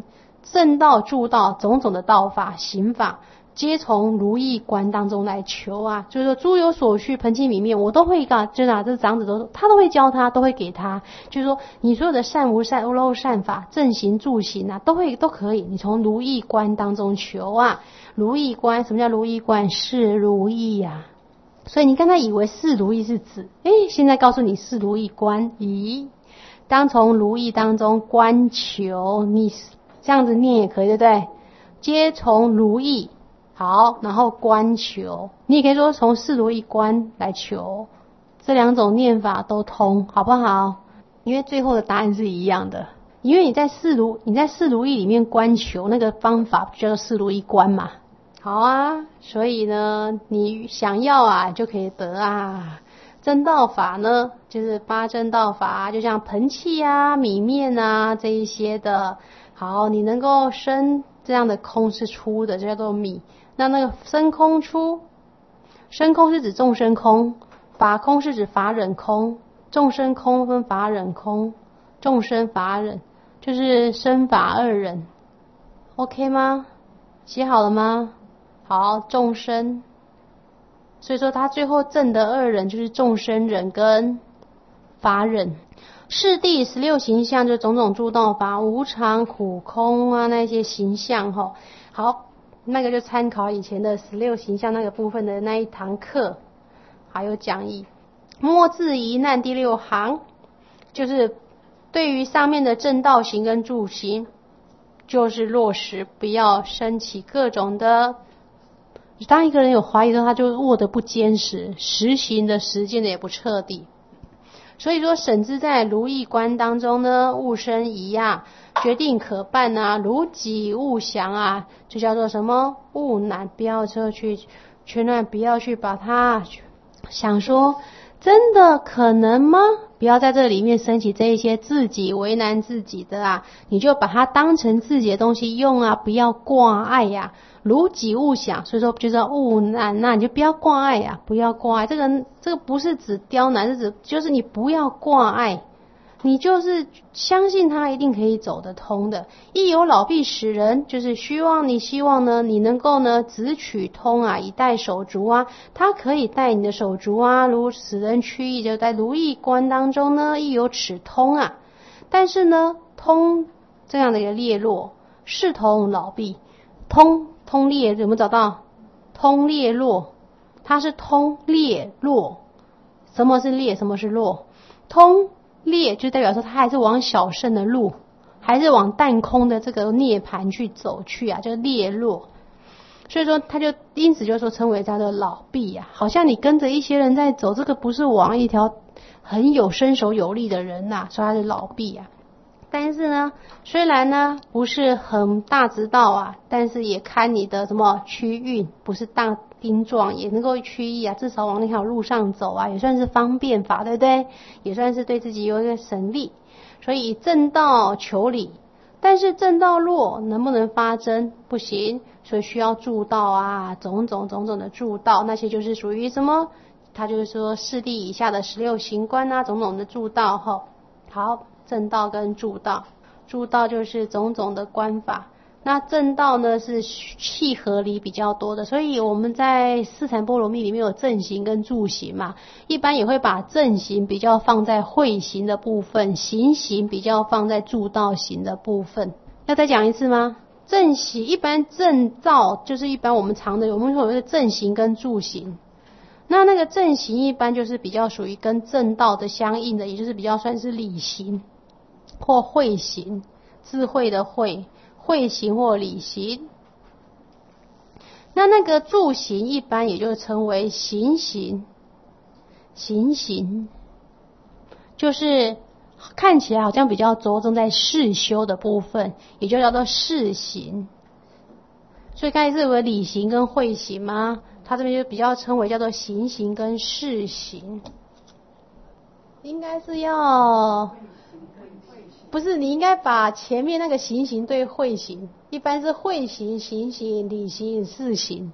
A: 正道、助道种种的道法、行法，皆从如意观当中来求啊。就是说诸有所需，盆器米面我都会告，就拿这长子都他都会教他，都会给他。就是说你所有的善无善、无漏善法、正行助行啊，都会都可以。你从如意观当中求啊。如意观，什么叫如意观？是如意呀、啊。所以你刚才以为是如意是指，哎，现在告诉你是如意观，咦，当从如意当中观求，你这样子念也可以，对不对？皆从如意，好，然后观求，你也可以说从是如意观来求，这两种念法都通，好不好？因为最后的答案是一样的，因为你在是如你在是如意里面观求那个方法叫做是如意观嘛。好啊，所以呢，你想要啊，就可以得啊。正道法呢，就是八正道法，就像盆器啊、米面啊这一些的。好，你能够生这样的空是出的，就叫做米。那那个生空出，生空是指众生空，法空是指法忍空。众生空分法忍空，众生法忍就是生法二忍。OK 吗？写好了吗？好，众生，所以说他最后证的二忍就是众生忍跟法忍。是第十六形象，就种种诸道法，无常、苦、空啊那些形象哈。好，那个就参考以前的十六形象那个部分的那一堂课，还有讲义。莫自疑难第六行，就是对于上面的正道行跟助行，就是落实不要升起各种的。当一个人有怀疑的时候，他就握得不坚实，实行的实践的也不彻底。所以说审知在如意观当中呢，勿生疑啊，决定可办啊，如己勿想啊，就叫做什么？勿难，不要说去全然不要去把它想说真的可能吗？不要在这里面升起这一些自己为难自己的啊，你就把它当成自己的东西用啊，不要挂碍呀、啊。如己勿想，所以说就叫勿难，那你就不要挂碍呀、啊，不要挂碍。这个这个不是指刁难，是指就是你不要挂碍，你就是相信他一定可以走得通的。亦有老弊使人，就是希望你希望呢，你能够呢直取通啊，以带手足啊，他可以带你的手足啊，如使人趋意，就在如意观当中呢，亦有此通啊。但是呢，通这样的一个列落，视同老弊，通。通列有没有找到？通列落，它是通列落。什么是列？什么是落？通列就代表说它还是往小圣的路，还是往淡空的这个涅盘去走去啊，就是列落。所以说他就因此就说称为叫做老弊啊，好像你跟着一些人在走，这个不是往一条很有身手有力的人呐、啊，说他是老弊啊。但是呢，虽然呢不是很大直道啊，但是也看你的什么趋运，不是大丁壮，也能够趋意啊，至少往那条路上走啊，也算是方便法，对不对？也算是对自己有一个省力。所以正道求理，但是正道弱，能不能发真？不行，所以需要助道啊，种种种种的助道，那些就是属于什么？他就是说四谛以下的十六行观啊，种种的助道哈。好。正道跟助道，助道就是种种的观法，那正道呢是契合理比较多的，所以我们在四禅波罗蜜里面有正行跟助行嘛，一般也会把正行比较放在慧行的部分，行行比较放在助道行的部分。要再讲一次吗？正行一般正道就是一般我们常的，我们所谓的正行跟助行。那那个正行一般就是比较属于跟正道的相应的，也就是比较算是理行或慧行，智慧的慧，慧行或理行。那那个助行一般也就称为行行，行行就是看起来好像比较着重在事修的部分，也就叫做事行。所以刚才是有理行跟慧行吗？它这边就比较称为叫做行行跟事行。应该是要不是，你应该把前面那个行行对慧行，一般是慧行、行行、理行、事行。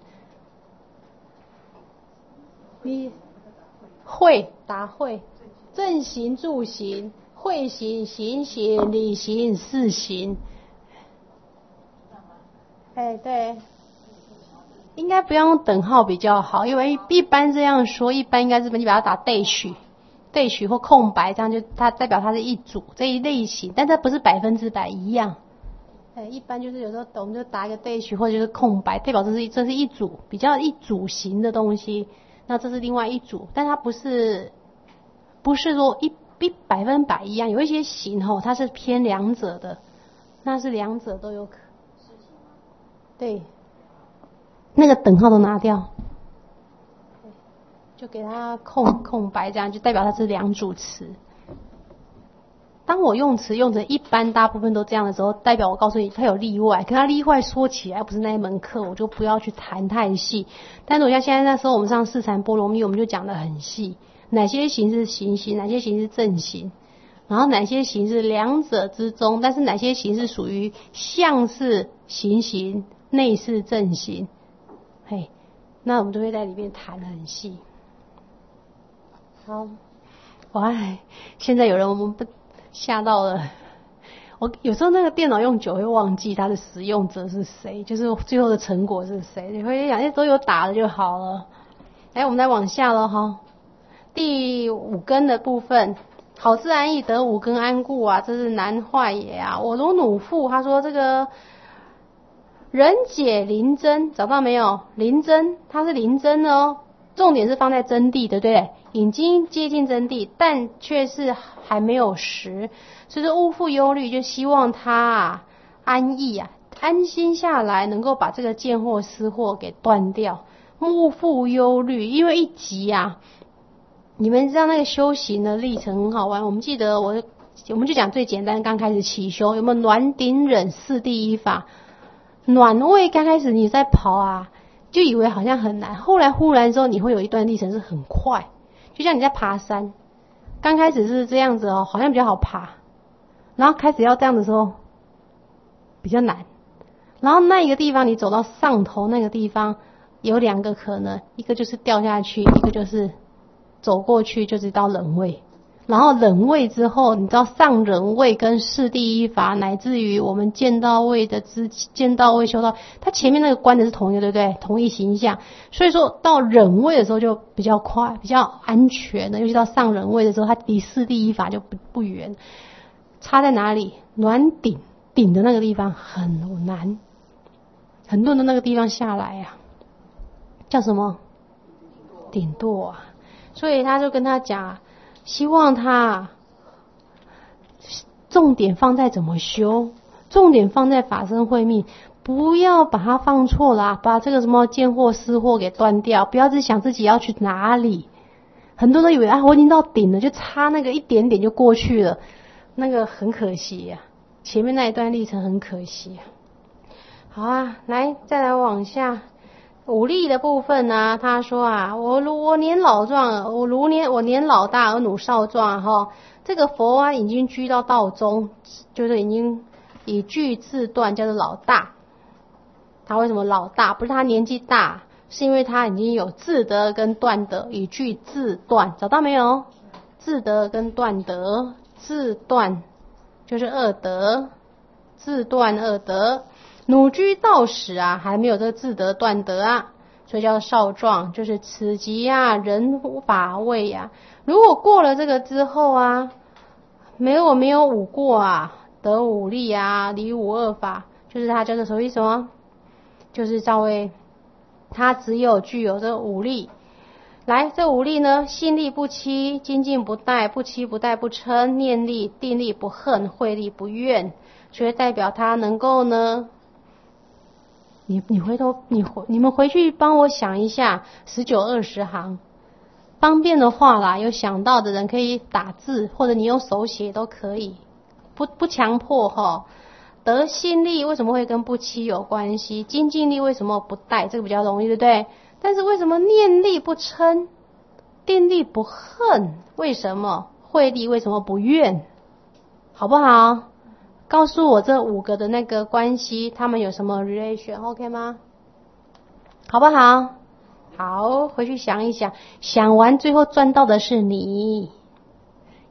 A: 你慧答慧，正行、助行、慧行、行行、理行、事行。 哎，对，应该不要用等号比较好，因为一般这样说，一般应该是你把它打 dash dash 或空白，这样就它代表它是一组这一类型，但它不是百分之百一样。哎，一般就是有时候我们就打一个 dash 或者就是空白，代表这是这是一组比较一组型的东西，那这是另外一组，但它不是不是说一一百分百一样，有一些型吼它是偏两者的，那是两者都有可能。对，那个等号都拿掉，就给它空空白，这样就代表它是两组词。当我用词用成一般大部分都这样的时候，代表我告诉你它有例外，可它例外说起来不是那一门课，我就不要去谈太细。但是我像现在那时候我们上四禅波罗蜜，我们就讲得很细，哪些形是行形，哪些形是正形，然后哪些形是两者之中，但是哪些形是属于相是行形，内是正形，嘿，那我们就会在里面谈得很细。好，哇，现在有人我们不吓到了，我有时候那个电脑用久会忘记它的使用者是谁，就是最后的成果是谁，你会想哎都有打了就好了。来，我们再往下了哈，第五根的部分，好自然易得五根安固啊，这是难坏也啊。我如弩父，他说这个人解灵真，找到没有？灵真，它是灵真哦，重点是放在真谛，对不对？已经接近真谛，但却是还没有实，所以说勿复忧虑，就希望他啊安逸啊，安心下来，能够把这个见惑思惑给断掉。勿复忧虑，因为一急啊，你们知道那个修行的历程很好玩。我们记得我，我们就讲最简单，刚开始起修有没有暖顶忍四谛一法？暖位刚开始你在跑啊，就以为好像很难，后来忽然之后你会有一段历程是很快。就像你在爬山，刚开始是这样子哦，好像比较好爬，然后开始要这样的时候比较难，然后那一个地方你走到上头那个地方有两个可能，一个就是掉下去，一个就是走过去就是到忍位，然后忍位之后你知道上忍位跟四谛一法乃至于我们见到位的之见到位修道，它前面那个观的是同一个，对不对？同一形象，所以说到忍位的时候就比较快比较安全的，尤其到上忍位的时候它离四谛一法就不不远。差在哪里？暖顶顶的那个地方很难，很多人的那个地方下来啊叫什么顶堕啊，所以他就跟他讲，希望他重点放在怎么修，重点放在法身慧命，不要把它放错啦，把这个什么见惑思惑给断掉，不要只想自己要去哪里。很多人以为啊，我已经到顶了，就差那个一点点就过去了，那个很可惜呀、啊，前面那一段历程很可惜啊。好啊，来再来往下。五力的部分呢、啊，他说啊，我如我年老壮，我如年我年老大而弩少壮哈，这个佛啊已经居到道中，就是已经以具自断，叫做老大。他为什么老大？不是他年纪大，是因为他已经有自得跟断得，以具自断，找到没有？自得跟断得，自断就是二德，自断二德。弩居道时啊，还没有这个自得断得啊，所以叫少壮，就是此即啊人法位啊。如果过了这个之后啊，没有没有五过啊，得五力啊，离五二法，就是他叫做属于什么？就是赵位，他只有具有这五力。来，这五力呢，心力不欺，精进不怠，不欺不怠不嗔，念力定力不恨，慧力不怨，所以代表他能够呢。你你回头你回你们回去帮我想一下十九二十行，方便的话啦，有想到的人可以打字，或者你用手写都可以，不不强迫哈。得心力为什么会跟不欺有关系？精进力为什么不怠？这个比较容易，对不对？但是为什么念力不嗔，定力不恨？为什么慧力为什么不怨？好不好？告诉我这五个的那个关系，他们有什么 relation？OK 吗？好不好？好，回去想一想，想完最后赚到的是你，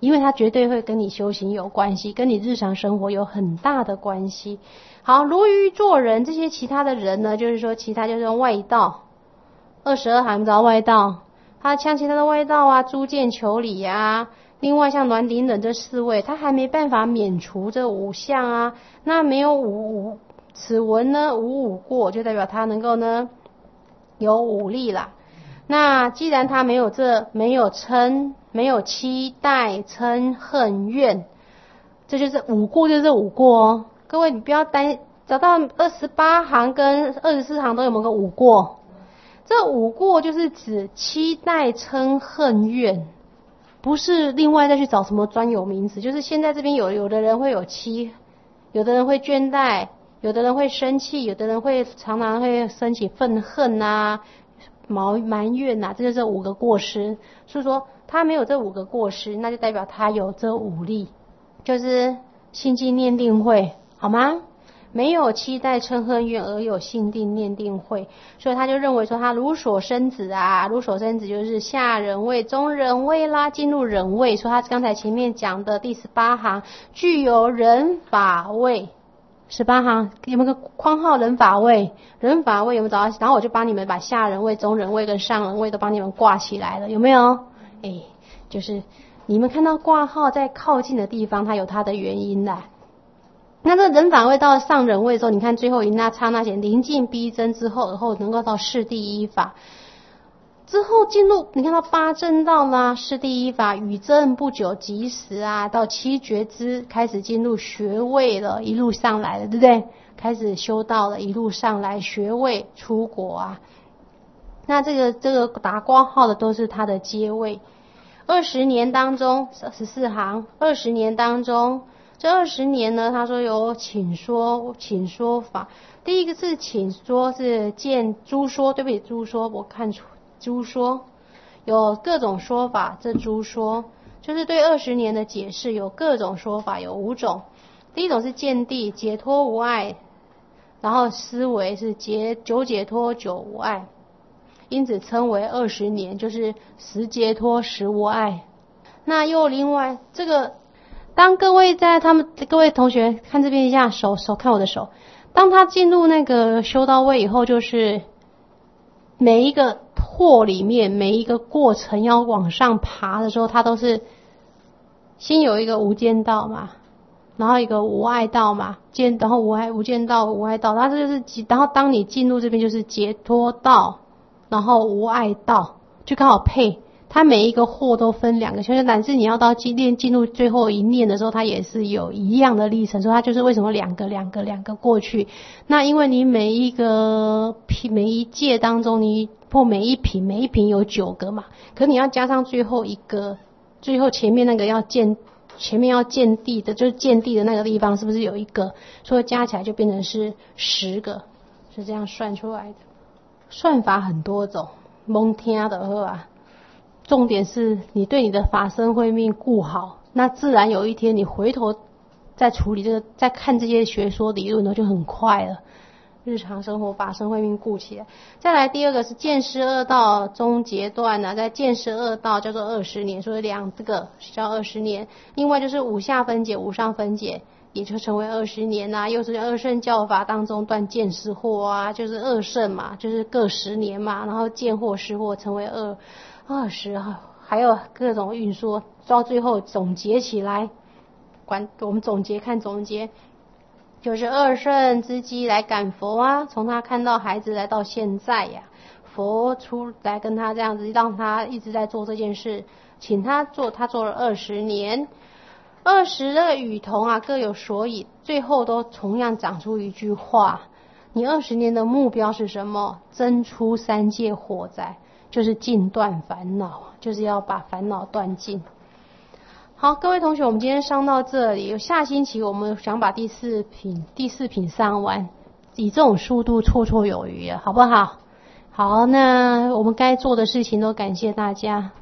A: 因为它绝对会跟你修行有关系，跟你日常生活有很大的关系。好，如鱼做人，这些其他的人呢，就是说其他就是外道。二十二行你知道外道，他像其他的外道啊，诸剑求理啊，另外像栾顶忍这四位，他还没办法免除这五项啊，那没有五五此文呢无五过，就代表他能够呢有五力啦。那既然他没有这没有嗔，没有期待嗔恨怨，这就是五过，就是五过哦。各位你不要担找到二十八行跟二十四行都有没有个五过，这五过就是指期待嗔恨怨，不是另外再去找什么专有名词。就是现在这边有有的人会有期，有的人会倦怠，有的人会生气，有的人会常常会升起愤恨啊埋怨啊，这就是五个过失。所以说他没有这五个过失，那就代表他有这五力，就是心经念定慧，好吗？没有期待嗔恨怨而有性定念定慧，所以他就认为说他如所生子啊，如所生子就是下忍位中忍位啦，进入忍位。所以他刚才前面讲的第十八行具有忍法位，十八行有没有个括号忍法位？忍法位有没有找到？然后我就帮你们把下忍位、中忍位跟上忍位都帮你们挂起来了，有没有？哎，就是你们看到挂号在靠近的地方，它有它的原因的。那这忍法位到上忍位的时候，你看最后一那刹那间临近逼真之后，然后能够到事第一法之后进入，你看到八正道啦，事第一法与正不久即时啊，到七觉支开始进入学位了，一路上来了，对不对？开始修道了，一路上来学位出国啊。那这个这个打挂号的都是他的阶位。二十年当中，十四行，二十年当中。这二十年呢，他说有请说请说法。第一个是请说是见诸说，对不起，诸说我看出诸说有各种说法，这诸说就是对二十年的解释，有各种说法，有五种。第一种是见地解脱无碍，然后思维是解九解脱九无碍，因此称为二十年，就是十解脱十无碍。那又另外这个。当各位在他们各位同学看这边一下手手看我的手，当他进入那个修道位以后，就是每一个惑里面每一个过程要往上爬的时候，他都是先有一个无间道嘛，然后一个无碍道嘛，间然后无碍无间道无碍道，然后这就是然后当你进入这边就是解脱道，然后无碍道，就刚好配。它每一个惑都分两个，就是乃至你要到进念进入最后一念的时候，它也是有一样的历程，所以它就是为什么两个两个两个过去。那因为你每一个品每一界当中，你或每一品每一品有九个嘛，可你要加上最后一个，最后前面那个要见前面要见地的，就是见地的那个地方，是不是有一个？所以加起来就变成是十个，是这样算出来的。算法很多种，蒙听的好啊。重点是你对你的法身慧命顾好，那自然有一天你回头再处理这个，再看这些学说理论呢，就很快了。日常生活法身慧命顾起来。再来第二个是见识二道中阶段呢、啊，在见识二道叫做二十年，所以两这个叫二十年。另外就是五下分解、五上分解，也就成为二十年啊。又是二圣教法当中断见识惑啊，就是二圣嘛，就是各十年嘛，然后见惑识惑成为二。二十号还有各种运说，到最后总结起来，管我们总结看总结，就是二圣之机来感佛啊，从他看到孩子来到现在呀，佛出来跟他这样子，让他一直在做这件事，请他做，他做了二十年，二十个语同啊各有所以，最后都同样讲出一句话：你二十年的目标是什么？真出三界火灾。就是尽断烦恼，就是要把烦恼断尽。好，各位同学，我们今天上到这里，下星期我们想把第四品第四品上完，以这种速度绰绰有余了，好不好？好，那我们该做的事情都感谢大家。